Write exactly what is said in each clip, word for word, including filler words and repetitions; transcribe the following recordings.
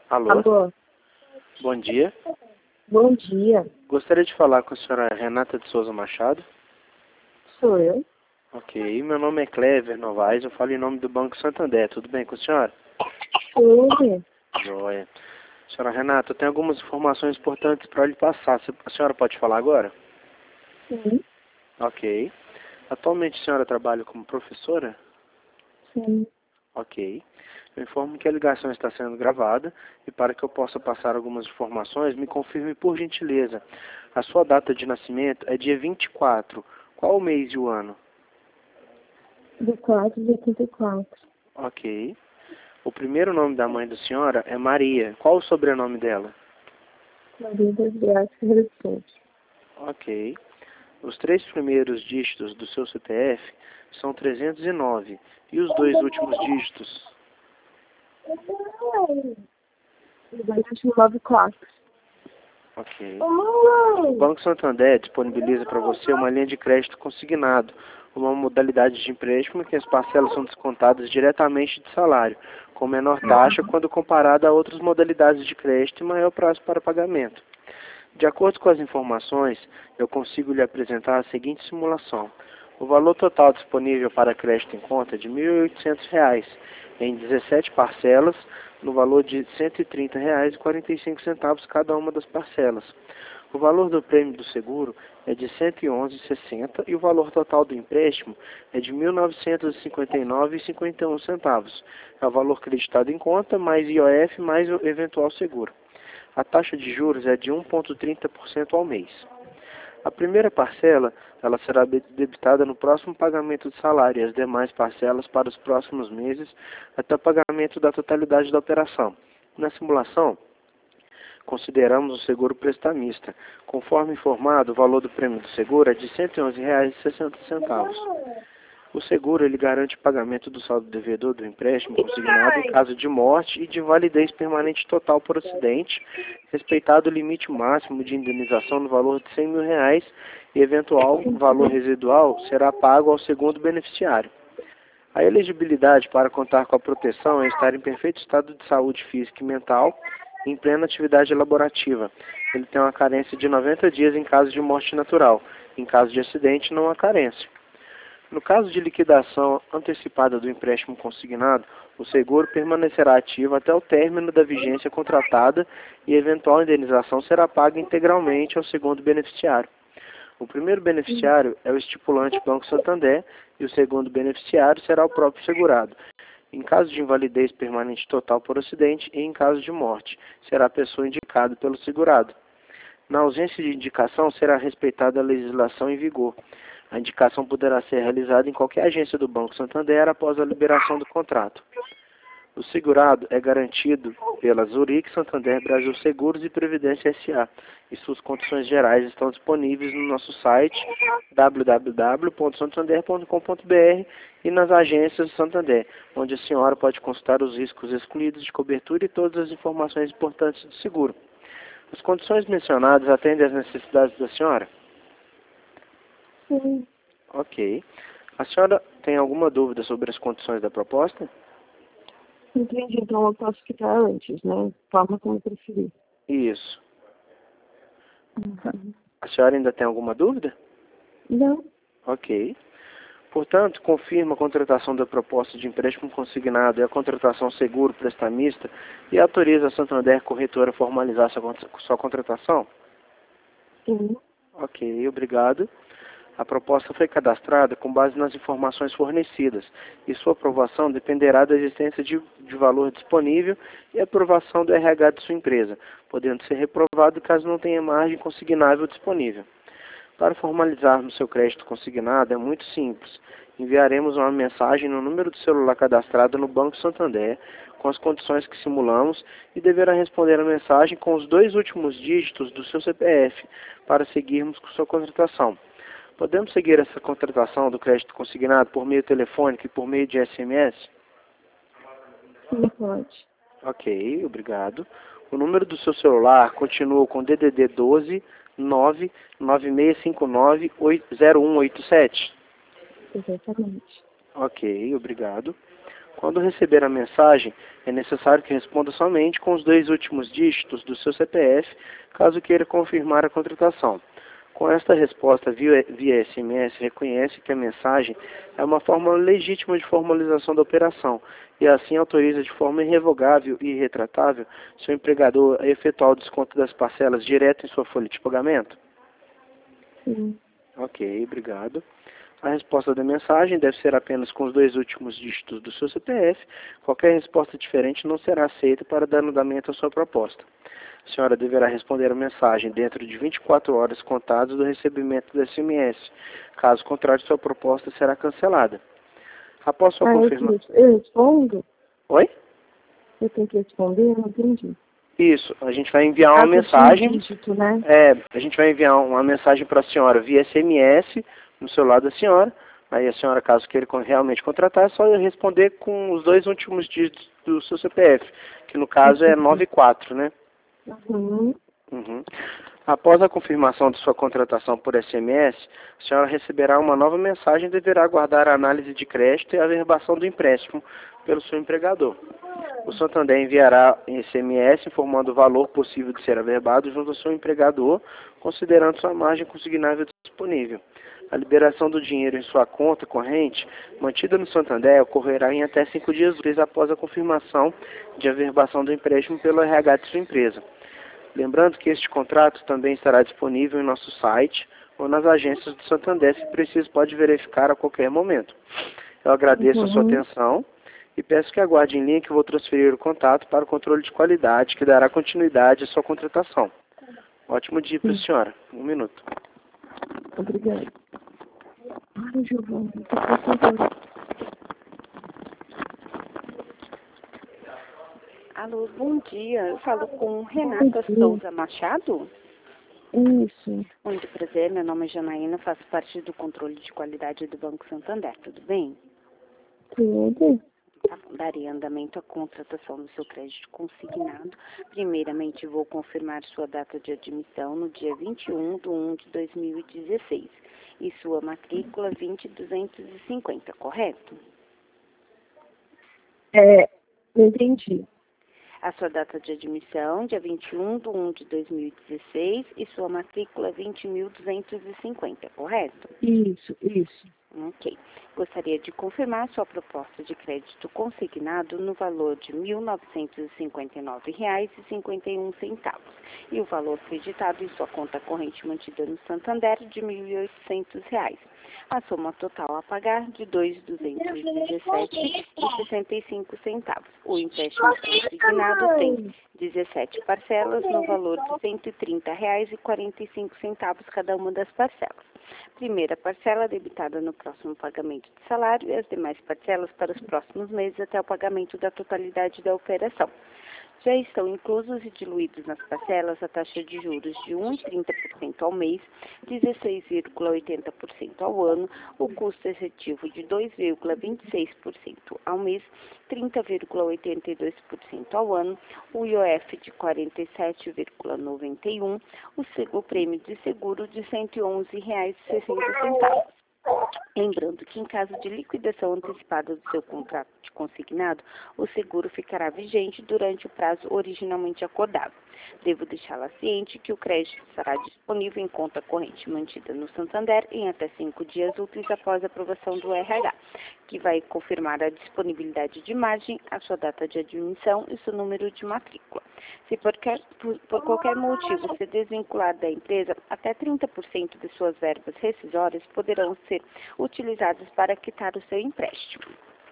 Alô? Alô? Bom dia. Bom dia. Gostaria de falar com a senhora Renata de Souza Machado. Sou eu? Ok. Meu nome é Clever Novaes, eu falo em nome do Banco Santander. Tudo bem com a senhora? Tudo. Joia. Senhora Renata, eu tenho algumas informações importantes para lhe passar. A senhora pode falar agora? Sim. Ok. Atualmente a senhora trabalha como professora? Sim. Ok. Eu informo que a ligação está sendo gravada e para que eu possa passar algumas informações, me confirme por gentileza. A sua data de nascimento é dia vinte e quatro. Qual o mês e o ano? Do quatro de oitenta e quatro. Ok. O primeiro nome da mãe da senhora é Maria. Qual o sobrenome dela? Maria das Graças Reduções. Ok. Os três primeiros dígitos do seu C P F são trezentos e nove. E os dois últimos dígitos? duzentos e nove quatro. Ok. O Banco Santander disponibiliza para você uma linha de crédito consignado, uma modalidade de empréstimo que as parcelas são descontadas diretamente de salário, com menor taxa quando comparada a outras modalidades de crédito e maior prazo para pagamento. De acordo com as informações, eu consigo lhe apresentar a seguinte simulação. O valor total disponível para crédito em conta é de mil e oitocentos reais, em dezessete parcelas, no valor de cento e trinta reais e quarenta e cinco centavos cada uma das parcelas. O valor do prêmio do seguro é de cento e onze reais e sessenta centavos e o valor total do empréstimo é de mil novecentos e cinquenta e nove reais e cinquenta e um centavos. É o valor creditado em conta, mais I O F, mais o eventual seguro. A taxa de juros é de um vírgula trinta por cento ao mês. A primeira parcela ela será debitada no próximo pagamento de salário e as demais parcelas para os próximos meses até o pagamento da totalidade da operação. Na simulação, consideramos o seguro prestamista. Conforme informado, o valor do prêmio do seguro é de cento e onze reais e sessenta centavos. O seguro ele garante o pagamento do saldo devedor do empréstimo consignado em caso de morte e de invalidez permanente total por acidente, respeitado o limite máximo de indenização no valor de cem mil reais e eventual valor residual será pago ao segundo beneficiário. A elegibilidade para contar com a proteção é estar em perfeito estado de saúde física e mental em plena atividade elaborativa. Ele tem uma carência de noventa dias em caso de morte natural. Em caso de acidente, não há carência. No caso de liquidação antecipada do empréstimo consignado, o seguro permanecerá ativo até o término da vigência contratada e eventual indenização será paga integralmente ao segundo beneficiário. O primeiro beneficiário é o estipulante Banco Santander e o segundo beneficiário será o próprio segurado. Em caso de invalidez permanente total por acidente e em caso de morte, será a pessoa indicada pelo segurado. Na ausência de indicação, será respeitada a legislação em vigor. A indicação poderá ser realizada em qualquer agência do Banco Santander após a liberação do contrato. O segurado é garantido pela Zurich Santander Brasil Seguros e Previdência S A e suas condições gerais estão disponíveis no nosso site w w w ponto santander ponto com ponto b r e nas agências Santander, onde a senhora pode consultar os riscos excluídos de cobertura e todas as informações importantes do seguro. As condições mencionadas atendem às necessidades da senhora? Sim. Ok. A senhora tem alguma dúvida sobre as condições da proposta? Entendi, então eu posso ficar antes, né? Forma como eu preferir. Isso. Uhum. A senhora ainda tem alguma dúvida? Não. Ok. Portanto, confirma a contratação da proposta de empréstimo consignado e a contratação seguro prestamista e autoriza a Santander Corretora a formalizar sua, sua contratação? Sim. Ok, obrigado. A proposta foi cadastrada com base nas informações fornecidas e sua aprovação dependerá da existência de, de valor disponível e aprovação do R H de sua empresa, podendo ser reprovado caso não tenha margem consignável disponível. Para formalizarmos seu crédito consignado é muito simples. Enviaremos uma mensagem no número de celular cadastrado no Banco Santander com as condições que simulamos e deverá responder a mensagem com os dois últimos dígitos do seu C P F para seguirmos com sua contratação. Podemos seguir essa contratação do crédito consignado por meio telefônico e por meio de S M S? Sim, pode. Ok, obrigado. O número do seu celular continua com D D D doze nove nove seis cinco nove zero um oito sete? Exatamente. Ok, obrigado. Quando receber a mensagem, é necessário que responda somente com os dois últimos dígitos do seu C P F, caso queira confirmar a contratação. Com esta resposta via, via S M S, reconhece que a mensagem é uma forma legítima de formalização da operação e assim autoriza de forma irrevogável e irretratável seu empregador a efetuar o desconto das parcelas direto em sua folha de pagamento? Sim. Ok, obrigado. A resposta da mensagem deve ser apenas com os dois últimos dígitos do seu C P F. Qualquer resposta diferente não será aceita para dar andamento à sua proposta. A senhora deverá responder a mensagem dentro de vinte e quatro horas contadas do recebimento do S M S. Caso contrário, sua proposta será cancelada. Após sua Ah, confirmação... eu respondo? Oi? Eu tenho que responder? Não entendi. Isso, a gente vai enviar uma Ah, mensagem... dígito, né? É, a gente vai enviar uma mensagem para a senhora via S M S, no celular da senhora. Aí a senhora, caso queira realmente contratar, é só responder com os dois últimos dígitos do seu C P F, que no caso é nove quatro, né? Uhum. Uhum. Após a confirmação de sua contratação por S M S, a senhora receberá uma nova mensagem e deverá aguardar a análise de crédito e a averbação do empréstimo pelo seu empregador. O Santander enviará S M S informando o valor possível de ser averbado junto ao seu empregador, considerando sua margem consignável disponível. A liberação do dinheiro em sua conta corrente, mantida no Santander, ocorrerá em até cinco dias úteis após a confirmação de averbação do empréstimo pelo R H de sua empresa. Lembrando que este contrato também estará disponível em nosso site ou nas agências do Santander, se preciso pode verificar a qualquer momento. Eu agradeço Uhum. a sua atenção e peço que aguarde em linha que eu vou transferir o contato para o controle de qualidade, que dará continuidade à sua contratação. Ótimo dia para a senhora. Um minuto. Obrigada. Ai, Giovana, eu tô precisando. Alô, bom dia. Eu falo com Renata Souza Machado. Isso. Muito prazer, meu nome é Janaína, faço parte do controle de qualidade do Banco Santander, tudo bem? Tudo. Tá bom, darei andamento à contratação do seu crédito consignado. Primeiramente, vou confirmar sua data de admissão no dia vinte e um de um de dois mil e dezesseis e sua matrícula vinte mil duzentos e cinquenta, correto? É, não entendi. A sua data de admissão, dia vinte e um de um de dois mil e dezesseis, e sua matrícula vinte mil duzentos e cinquenta, correto? Isso, isso. Ok. Gostaria de confirmar sua proposta de crédito consignado no valor de mil novecentos e cinquenta e nove reais e cinquenta e um centavos e o valor creditado em sua conta corrente mantida no Santander de mil e oitocentos reais. A soma total a pagar de dois mil duzentos e dezessete reais e sessenta e cinco centavos. O empréstimo consignado tem dezessete parcelas no valor de cento e trinta reais e quarenta e cinco centavos cada uma das parcelas. Primeira parcela debitada no próximo pagamento de salário e as demais parcelas para os próximos meses até o pagamento da totalidade da operação. Já estão inclusos e diluídos nas parcelas a taxa de juros de um vírgula trinta por cento ao mês, dezesseis vírgula oitenta por cento ao ano, o custo efetivo de dois vírgula vinte e seis por cento ao mês, trinta vírgula oitenta e dois por cento ao ano, o I O F de quarenta e sete vírgula noventa e um por cento, o, o prêmio de seguro de cento e onze reais e sessenta centavos. Lembrando que em caso de liquidação antecipada do seu contrato de consignado, o seguro ficará vigente durante o prazo originalmente acordado. Devo deixá-la ciente que o crédito estará disponível em conta corrente mantida no Santander em até cinco dias úteis após a aprovação do R H, que vai confirmar a disponibilidade de margem, a sua data de admissão e seu número de matrícula. Se por, por, por qualquer motivo se desvincular da empresa, até trinta por cento de suas verbas rescisórias poderão ser utilizadas para quitar o seu empréstimo.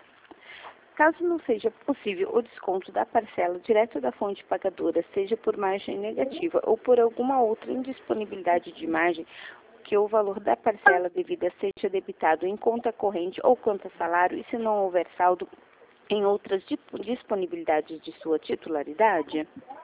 Caso não seja possível o desconto da parcela direto da fonte pagadora, seja por margem negativa ou por alguma outra indisponibilidade de margem, que o valor da parcela devida seja debitado em conta corrente ou conta salário e se não houver saldo em outras disponibilidades de sua titularidade.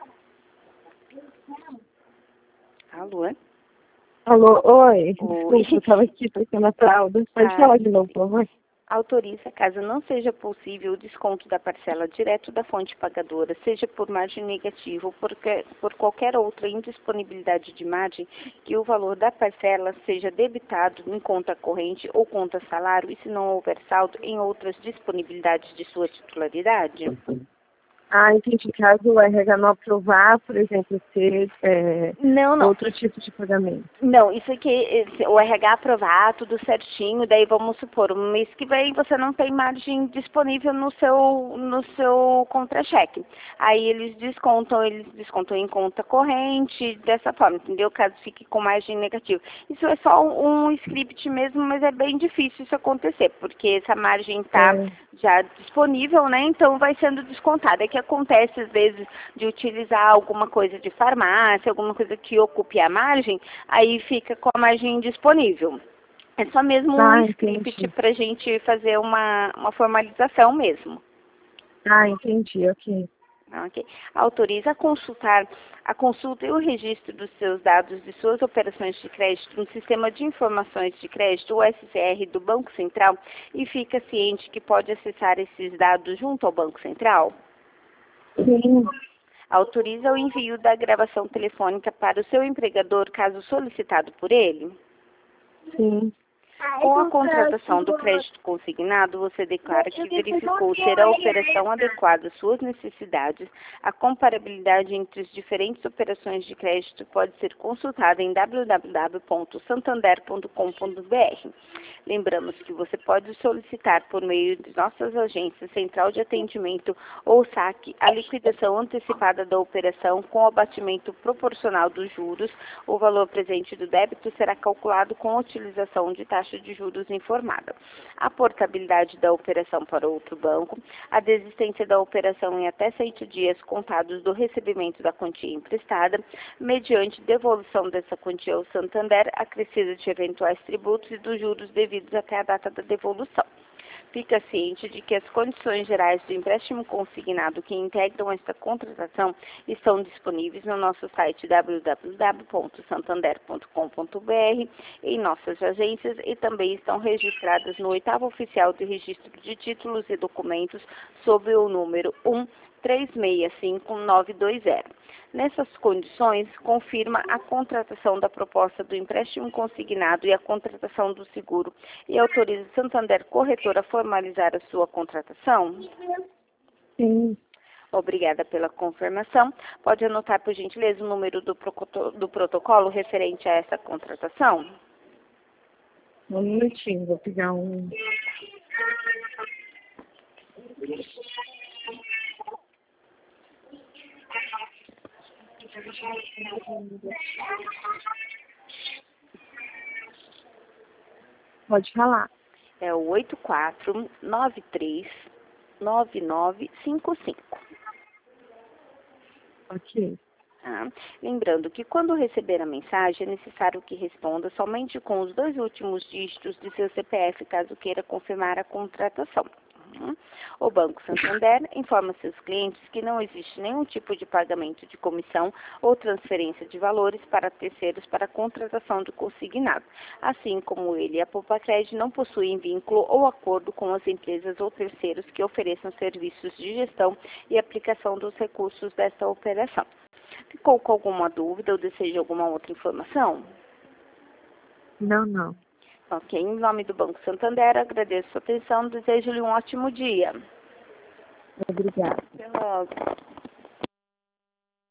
Alô? Alô, oi. Oi. Desculpa, eu estava aqui tocando a fralda. Pode Ah. falar de novo, por favor? Autoriza, caso não seja possível o desconto da parcela direto da fonte pagadora, seja por margem negativa ou por, por qualquer outra indisponibilidade de margem, que o valor da parcela seja debitado em conta corrente ou conta salário e se não houver saldo em outras disponibilidades de sua titularidade. Ah, entendi. Caso o R H não aprovar, por exemplo, ser é, não, não. outro tipo de pagamento. Não, isso aqui, o R H aprovar tudo certinho, daí vamos supor, um mês que vem você não tem margem disponível no seu, no seu contra-cheque. Aí eles descontam, eles descontam em conta corrente, dessa forma, entendeu? Caso fique com margem negativa. Isso é só um, um script mesmo, mas é bem difícil isso acontecer, porque essa margem está É. já disponível, né? Então vai sendo descontada. É que acontece às vezes de utilizar alguma coisa de farmácia, alguma coisa que ocupe a margem, aí fica com a margem disponível. É só mesmo Ah, um script entendi. para a gente fazer uma, uma formalização mesmo. Ah, entendi, ok. Okay. Autoriza a consultar a consulta e o registro dos seus dados de suas operações de crédito no Sistema de Informações de Crédito, o S C R, do Banco Central, e fica ciente que pode acessar esses dados junto ao Banco Central? Sim. Autoriza o envio da gravação telefônica para o seu empregador, caso solicitado por ele? Sim. Com a contratação do crédito consignado, você declara que verificou ser a operação adequada às suas necessidades. A comparabilidade entre as diferentes operações de crédito pode ser consultada em w w w ponto santander ponto com ponto b r. Lembramos que você pode solicitar por meio de nossas agências Central de Atendimento ou saque a liquidação antecipada da operação com abatimento proporcional dos juros. O valor presente do débito será calculado com a utilização de taxa de juros informada. A portabilidade da operação para outro banco, a desistência da operação em até sete dias contados do recebimento da quantia emprestada, mediante devolução dessa quantia ao Santander, acrescida de eventuais tributos e dos juros devidos até a data da devolução. Fica ciente de que as condições gerais do empréstimo consignado que integram esta contratação estão disponíveis no nosso site w w w ponto santander ponto com ponto b r, em nossas agências, e também estão registradas no oitavo oficial de registro de títulos e documentos sob o número um três seis cinco nove dois zero. Nessas condições, confirma a contratação da proposta do empréstimo consignado e a contratação do seguro e autoriza o Santander Corretor a formalizar a sua contratação? Sim. Obrigada pela confirmação. Pode anotar, por gentileza, o número do, do protocolo referente a essa contratação? Um minutinho, vou pegar um... Pode falar. É o oito quatro nove três nove nove cinco cinco. Ok. Tá? Lembrando que quando receber a mensagem, é necessário que responda somente com os dois últimos dígitos de seu C P F, caso queira confirmar a contratação. O Banco Santander informa seus clientes que não existe nenhum tipo de pagamento de comissão ou transferência de valores para terceiros para a contratação do consignado, assim como ele e a Poupa-Cred não possuem vínculo ou acordo com as empresas ou terceiros que ofereçam serviços de gestão e aplicação dos recursos desta operação. Ficou com alguma dúvida ou deseja alguma outra informação? Não, não. Ok, em nome do Banco Santander, agradeço a sua atenção, desejo-lhe um ótimo dia. Obrigada. Até logo.